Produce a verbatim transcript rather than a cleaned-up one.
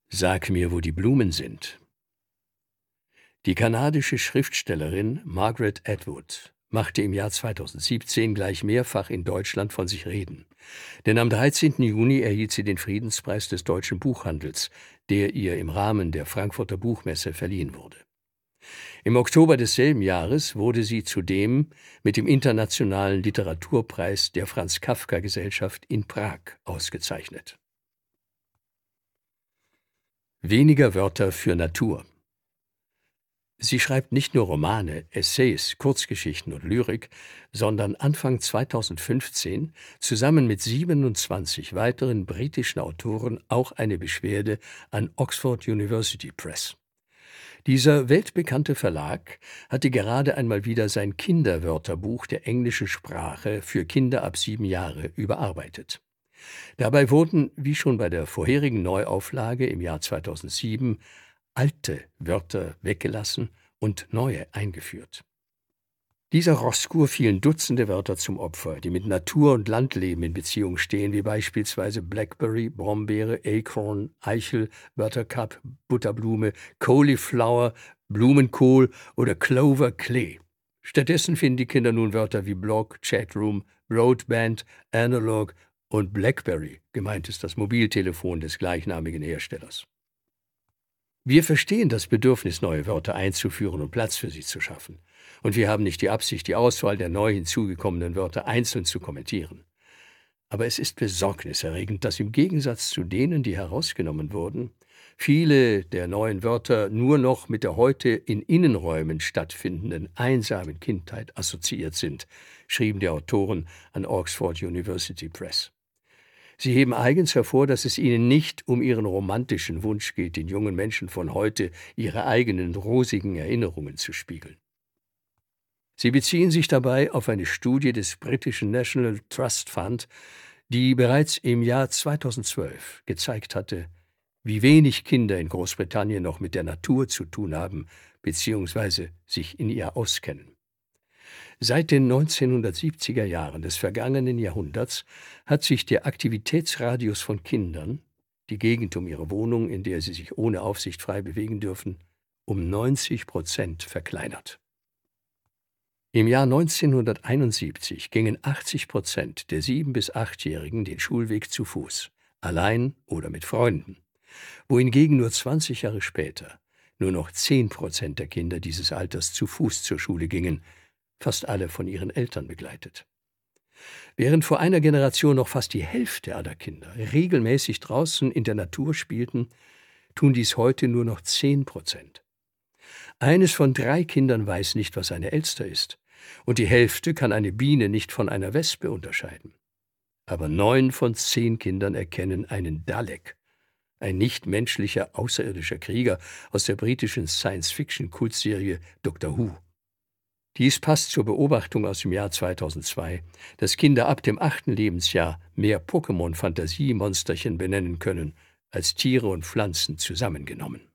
Sag mir, wo die Blumen sind. Die kanadische Schriftstellerin Margaret Atwood machte im Jahr zweitausendsiebzehn gleich mehrfach in Deutschland von sich reden. Denn am dreizehnten Juni erhielt sie den Friedenspreis des deutschen Buchhandels, der ihr im Rahmen der Frankfurter Buchmesse verliehen wurde. Im Oktober desselben Jahres wurde sie zudem mit dem Internationalen Literaturpreis der Franz-Kafka-Gesellschaft in Prag ausgezeichnet. Weniger Wörter für Natur. Sie schreibt nicht nur Romane, Essays, Kurzgeschichten und Lyrik, sondern Anfang zweitausendfünfzehn zusammen mit siebenundzwanzig weiteren britischen Autoren auch eine Beschwerde an Oxford University Press. Dieser weltbekannte Verlag hatte gerade einmal wieder sein Kinderwörterbuch der englischen Sprache für Kinder ab sieben Jahre überarbeitet. Dabei wurden, wie schon bei der vorherigen Neuauflage im Jahr zweitausendsieben, alte Wörter weggelassen und neue eingeführt. Dieser Rosskur fielen Dutzende Wörter zum Opfer, die mit Natur und Landleben in Beziehung stehen, wie beispielsweise Blackberry, Brombeere, Acorn, Eichel, Buttercup, Butterblume, Cauliflower, Blumenkohl oder Clover Klee. Stattdessen finden die Kinder nun Wörter wie Blog, Chatroom, Broadband, Analog und Blackberry, gemeint ist das Mobiltelefon des gleichnamigen Herstellers. Wir verstehen das Bedürfnis, neue Wörter einzuführen und Platz für sie zu schaffen. Und wir haben nicht die Absicht, die Auswahl der neu hinzugekommenen Wörter einzeln zu kommentieren. Aber es ist besorgniserregend, dass im Gegensatz zu denen, die herausgenommen wurden, viele der neuen Wörter nur noch mit der heute in Innenräumen stattfindenden einsamen Kindheit assoziiert sind, schrieben die Autoren an Oxford University Press. Sie heben eigens hervor, dass es ihnen nicht um ihren romantischen Wunsch geht, den jungen Menschen von heute ihre eigenen rosigen Erinnerungen zu spiegeln. Sie beziehen sich dabei auf eine Studie des britischen National Trust Fund, die bereits im Jahr zweitausendzwölf gezeigt hatte, wie wenig Kinder in Großbritannien noch mit der Natur zu tun haben bzw. sich in ihr auskennen. Seit den neunzehnhundertsiebziger Jahren des vergangenen Jahrhunderts hat sich der Aktivitätsradius von Kindern, die Gegend um ihre Wohnung, in der sie sich ohne Aufsicht frei bewegen dürfen, um neunzig Prozent verkleinert. Im Jahr neunzehnhunderteinundsiebzig gingen achtzig Prozent der sieben- bis achtjährigen den Schulweg zu Fuß, allein oder mit Freunden, wohingegen nur zwanzig Jahre später nur noch zehn Prozent der Kinder dieses Alters zu Fuß zur Schule gingen, fast alle von ihren Eltern begleitet. Während vor einer Generation noch fast die Hälfte aller Kinder regelmäßig draußen in der Natur spielten, tun dies heute nur noch zehn Prozent. Eines von drei Kindern weiß nicht, was eine Elster ist, und die Hälfte kann eine Biene nicht von einer Wespe unterscheiden. Aber neun von zehn Kindern erkennen einen Dalek, ein nichtmenschlicher außerirdischer Krieger aus der britischen Science-Fiction-Kultserie Doctor Who. Dies passt zur Beobachtung aus dem Jahr zweitausendzwei, dass Kinder ab dem achten Lebensjahr mehr Pokémon-Fantasiemonsterchen benennen können als Tiere und Pflanzen zusammengenommen.